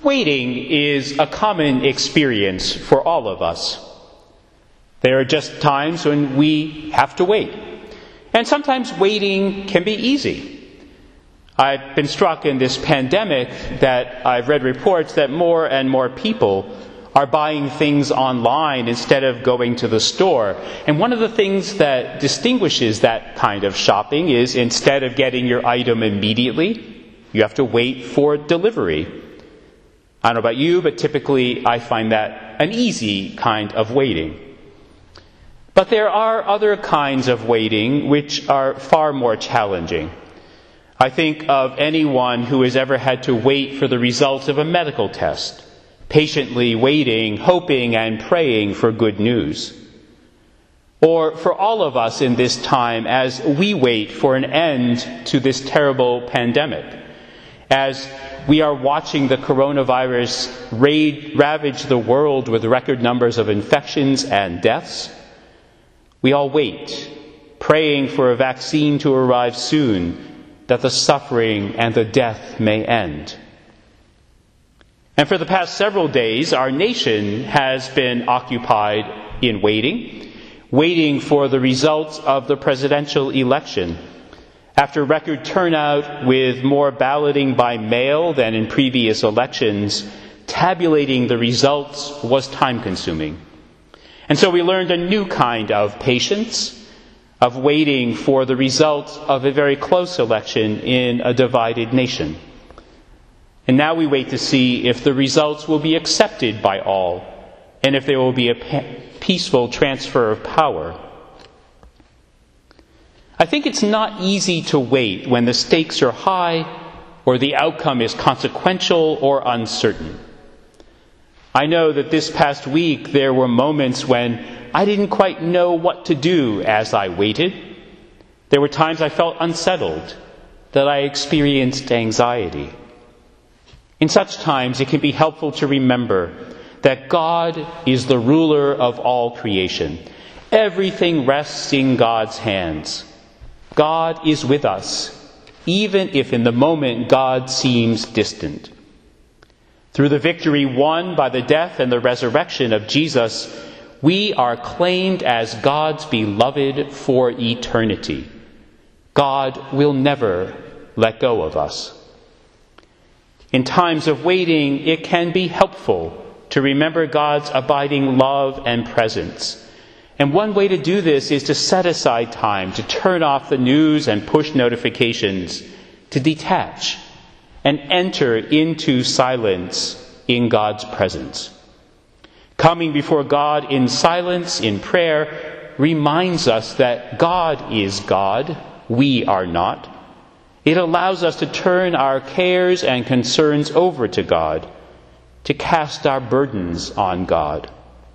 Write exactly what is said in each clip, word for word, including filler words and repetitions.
Waiting is a common experience for all of us. There are just times when we have to wait. And sometimes waiting can be easy. I've been struck in this pandemic that I've read reports that more and more people are buying things online instead of going to the store. And one of the things that distinguishes that kind of shopping is instead of getting your item immediately, you have to wait for delivery. I don't know about you, but typically I find that an easy kind of waiting. But there are other kinds of waiting which are far more challenging. I think of anyone who has ever had to wait for the results of a medical test, patiently waiting, hoping and praying for good news. Or for all of us in this time as we wait for an end to this terrible pandemic, as we are watching the coronavirus ravage the world with record numbers of infections and deaths, we all wait, praying for a vaccine to arrive soon, that the suffering and the death may end. And for the past several days, our nation has been occupied in waiting, waiting for the results of the presidential election. After record turnout with more balloting by mail than in previous elections, tabulating the results was time-consuming. And so we learned a new kind of patience, of waiting for the results of a very close election in a divided nation. And now we wait to see if the results will be accepted by all, and if there will be a peaceful transfer of power. I think it's not easy to wait when the stakes are high, or the outcome is consequential or uncertain. I know that this past week there were moments when I didn't quite know what to do as I waited. There were times I felt unsettled, that I experienced anxiety. In such times, it can be helpful to remember that God is the ruler of all creation. Everything rests in God's hands. God is with us, even if in the moment God seems distant. Through the victory won by the death and the resurrection of Jesus, we are claimed as God's beloved for eternity. God will never let go of us. In times of waiting, it can be helpful to remember God's abiding love and presence. And one way to do this is to set aside time to turn off the news and push notifications, to detach and enter into silence in God's presence. Coming before God in silence, in prayer, reminds us that God is God, we are not. It allows us to turn our cares and concerns over to God, to cast our burdens on God.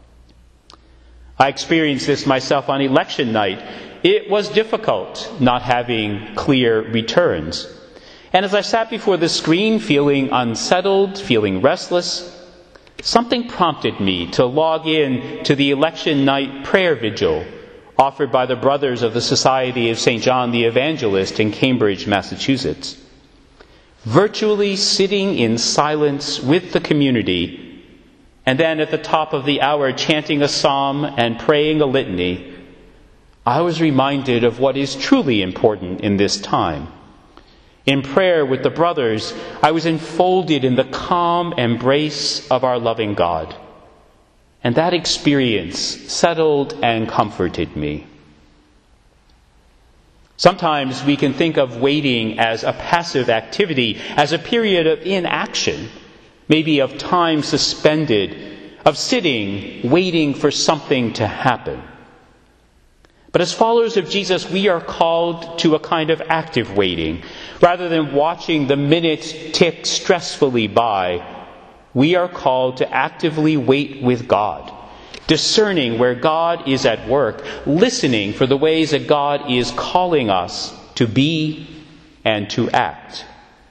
I experienced this myself on election night. It was difficult not having clear returns. And as I sat before the screen feeling unsettled, feeling restless, something prompted me to log in to the election night prayer vigil offered by the Brothers of the Society of Saint John the Evangelist in Cambridge, Massachusetts. Virtually sitting in silence with the community, and then at the top of the hour chanting a psalm and praying a litany, I was reminded of what is truly important in this time. In prayer with the brothers, I was enfolded in the calm embrace of our loving God. And that experience settled and comforted me. Sometimes we can think of waiting as a passive activity, as a period of inaction, maybe of time suspended, of sitting, waiting for something to happen. But as followers of Jesus, we are called to a kind of active waiting. Rather than watching the minutes tick stressfully by, we are called to actively wait with God, discerning where God is at work, listening for the ways that God is calling us to be and to act.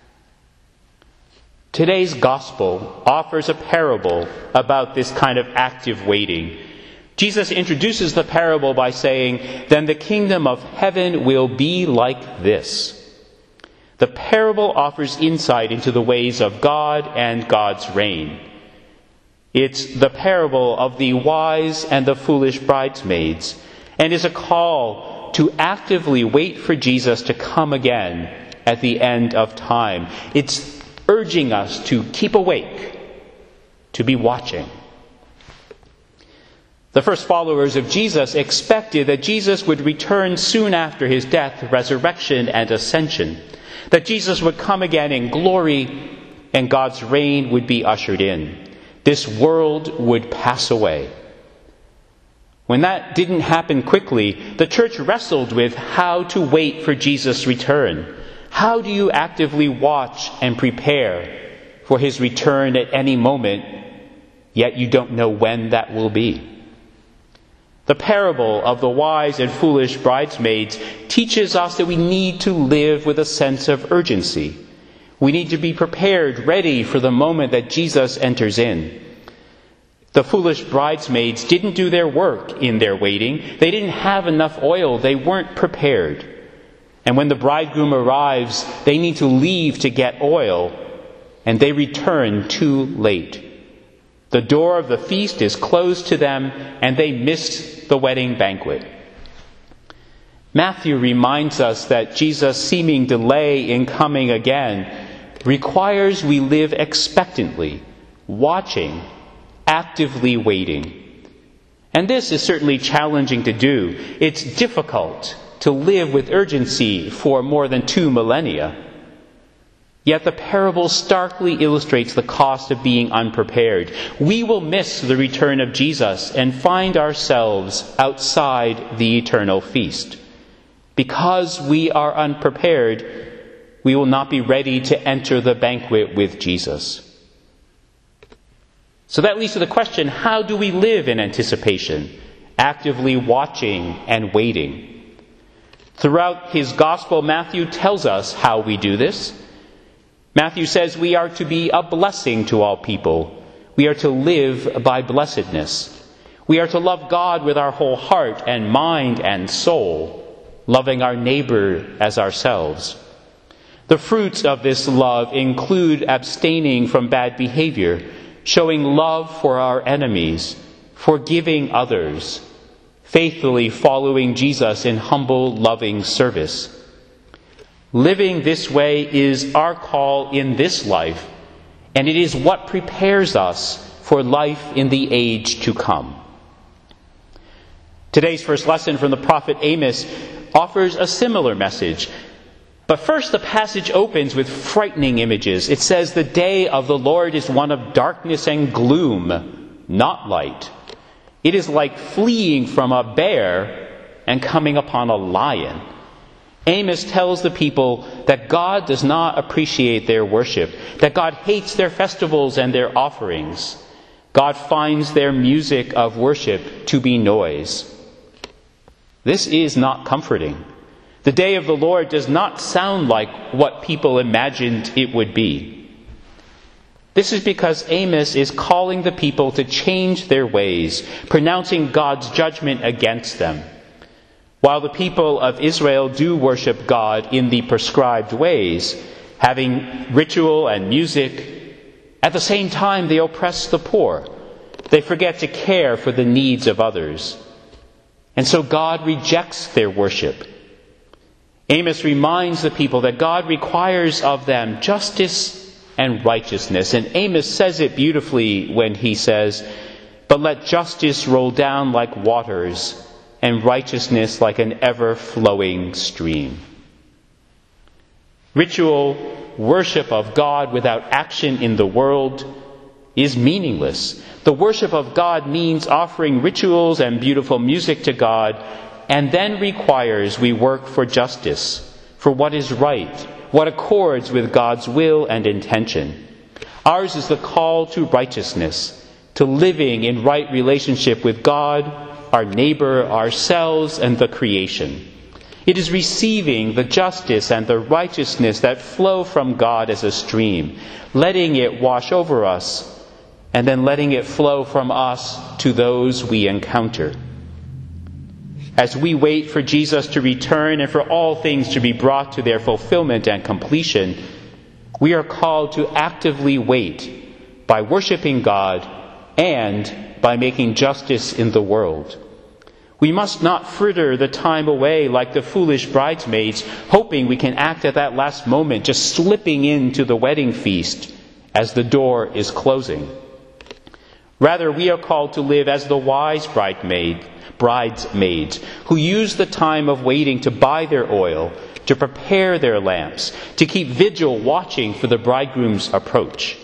Today's gospel offers a parable about this kind of active waiting. Jesus introduces the parable by saying, "Then the kingdom of heaven will be like this. The parable offers insight into the ways of God and God's reign. It's the parable of the wise and the foolish bridesmaids, and is a call to actively wait for Jesus to come again at the end of time. It's urging us to keep awake, to be watching. The first followers of Jesus expected that Jesus would return soon after his death, resurrection, and ascension, that Jesus would come again in glory and God's reign would be ushered in. This world would pass away. When that didn't happen quickly, the church wrestled with how to wait for Jesus' return. How do you actively watch and prepare for his return at any moment, yet you don't know when that will be? The parable of the wise and foolish bridesmaids teaches us that we need to live with a sense of urgency. We need to be prepared, ready for the moment that Jesus enters in. The foolish bridesmaids didn't do their work in their waiting. They didn't have enough oil. They weren't prepared. And when the bridegroom arrives, they need to leave to get oil, and they return too late. The door of the feast is closed to them, and they missed the wedding banquet. Matthew reminds us that Jesus' seeming delay in coming again requires we live expectantly, watching, actively waiting. And this is certainly challenging to do. It's difficult to live with urgency for more than two millennia. Yet the parable starkly illustrates the cost of being unprepared. We will miss the return of Jesus and find ourselves outside the eternal feast. Because we are unprepared, we will not be ready to enter the banquet with Jesus. So that leads to the question, how do we live in anticipation, actively watching and waiting? Throughout his gospel, Matthew tells us how we do this. Matthew says we are to be a blessing to all people. We are to live by blessedness. We are to love God with our whole heart and mind and soul, loving our neighbor as ourselves. The fruits of this love include abstaining from bad behavior, showing love for our enemies, forgiving others, faithfully following Jesus in humble, loving service. Living this way is our call in this life, and it is what prepares us for life in the age to come. Today's first lesson from the prophet Amos offers a similar message. But first, the passage opens with frightening images. It says, "The day of the Lord is one of darkness and gloom, not light. It is like fleeing from a bear and coming upon a lion." Amos tells the people that God does not appreciate their worship, that God hates their festivals and their offerings. God finds their music of worship to be noise. This is not comforting. The day of the Lord does not sound like what people imagined it would be. This is because Amos is calling the people to change their ways, pronouncing God's judgment against them. While the people of Israel do worship God in the prescribed ways, having ritual and music, at the same time they oppress the poor. They forget to care for the needs of others. And so God rejects their worship. Amos reminds the people that God requires of them justice and righteousness. And Amos says it beautifully when he says, "But let justice roll down like waters, and righteousness like an ever-flowing stream." Ritual worship of God without action in the world is meaningless. The worship of God means offering rituals and beautiful music to God, and then requires we work for justice, for what is right, what accords with God's will and intention. Ours is the call to righteousness, to living in right relationship with God, our neighbor, ourselves, and the creation. It is receiving the justice and the righteousness that flow from God as a stream, letting it wash over us, and then letting it flow from us to those we encounter. As we wait for Jesus to return and for all things to be brought to their fulfillment and completion, we are called to actively wait by worshiping God and by making justice in the world. We must not fritter the time away like the foolish bridesmaids, hoping we can act at that last moment, just slipping into the wedding feast as the door is closing. Rather, we are called to live as the wise bridesmaid, bridesmaids who use the time of waiting to buy their oil, to prepare their lamps, to keep vigil watching for the bridegroom's approach.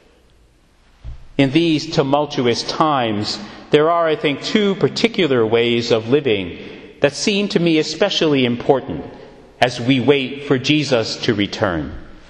In these tumultuous times, there are, I think, two particular ways of living that seem to me especially important as we wait for Jesus to return.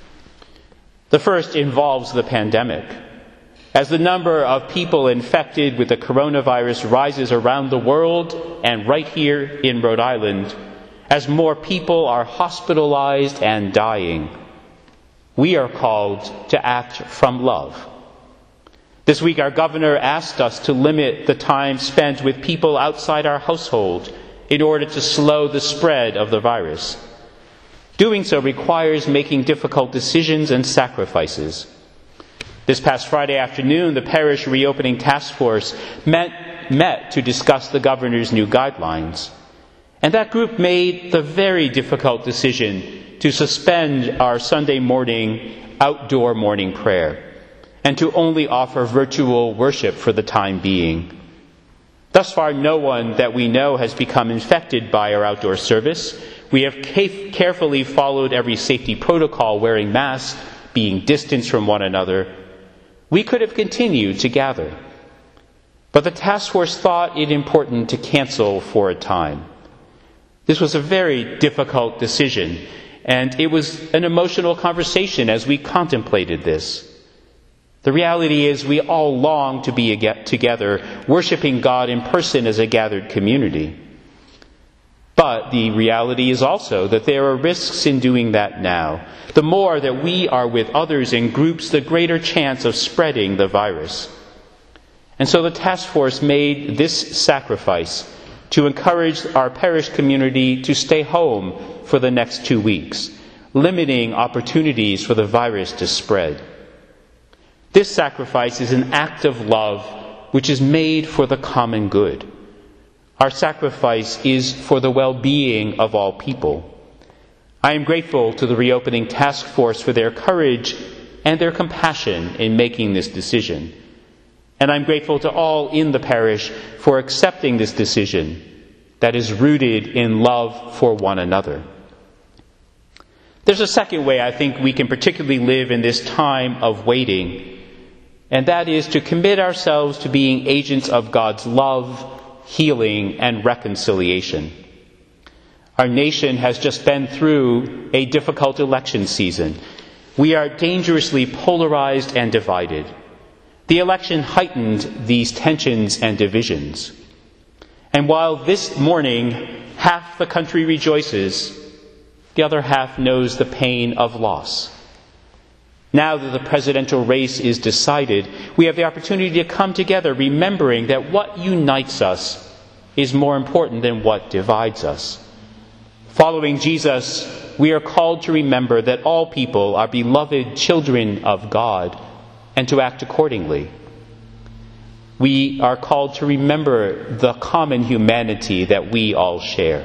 The first involves the pandemic. As the number of people infected with the coronavirus rises around the world and right here in Rhode Island, as more people are hospitalized and dying, we are called to act from love. This week, our governor asked us to limit the time spent with people outside our household in order to slow the spread of the virus. Doing so requires making difficult decisions and sacrifices. This past Friday afternoon, the parish reopening task force met, met to discuss the governor's new guidelines. And that group made the very difficult decision to suspend our Sunday morning outdoor morning prayer and to only offer virtual worship for the time being. Thus far, no one that we know has become infected by our outdoor service. We have ca- carefully followed every safety protocol, wearing masks, being distanced from one another. We could have continued to gather. But the task force thought it important to cancel for a time. This was a very difficult decision, and it was an emotional conversation as we contemplated this. The reality is we all long to be together, worshiping God in person as a gathered community. But the reality is also that there are risks in doing that now. The more that we are with others in groups, the greater chance of spreading the virus. And so the task force made this sacrifice to encourage our parish community to stay home for the next two weeks, limiting opportunities for the virus to spread. This sacrifice is an act of love which is made for the common good. Our sacrifice is for the well-being of all people. I am grateful to the reopening task force for their courage and their compassion in making this decision. And I'm grateful to all in the parish for accepting this decision that is rooted in love for one another. There's a second way I think we can particularly live in this time of waiting, and that is to commit ourselves to being agents of God's love, healing, and reconciliation. Our nation has just been through a difficult election season. We are dangerously polarized and divided. The election heightened these tensions and divisions. And while this morning half the country rejoices, the other half knows the pain of loss. Now that the presidential race is decided, we have the opportunity to come together remembering that what unites us is more important than what divides us. Following Jesus, we are called to remember that all people are beloved children of God and to act accordingly. We are called to remember the common humanity that we all share.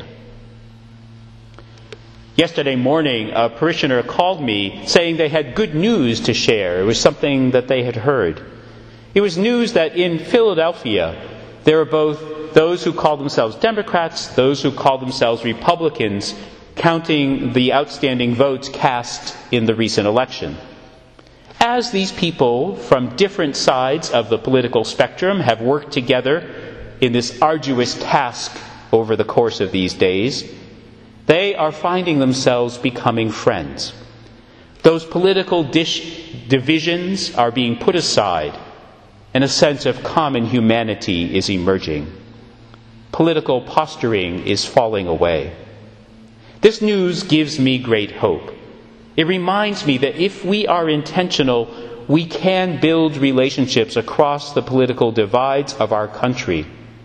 Yesterday morning, a parishioner called me saying they had good news to share. It was something that they had heard. It was news that in Philadelphia, there are both those who call themselves Democrats, those who call themselves Republicans, counting the outstanding votes cast in the recent election. As these people from different sides of the political spectrum have worked together in this arduous task over the course of these days, they are finding themselves becoming friends. Those political dish divisions are being put aside, and a sense of common humanity is emerging. Political posturing is falling away. This news gives me great hope. It reminds me that if we are intentional, we can build relationships across the political divides of our country.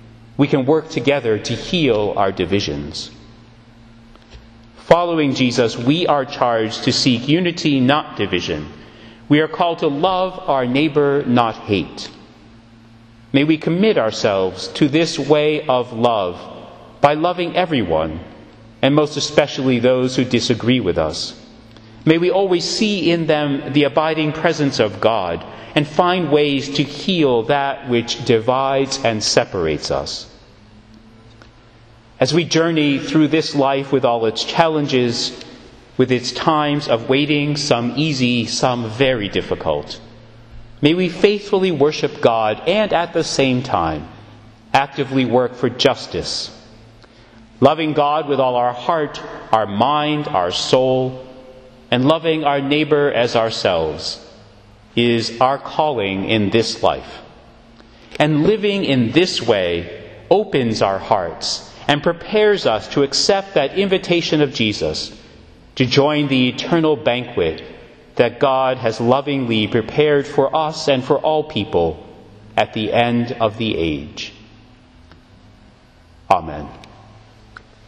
we can work together to heal our divisions. Following Jesus, we are charged to seek unity, not division. We are called to love our neighbor, not hate. May we commit ourselves to this way of love by loving everyone, and most especially those who disagree with us. May we always see in them the abiding presence of God and find ways to heal that which divides and separates us. As we journey through this life with all its challenges, with its times of waiting, some easy, some very difficult, may we faithfully worship God and at the same time actively work for justice. Loving God with all our heart, our mind, our soul, and loving our neighbor as ourselves is our calling in this life. And living in this way opens our hearts and prepares us to accept that invitation of Jesus to join the eternal banquet that God has lovingly prepared for us and for all people at the end of the age. Amen.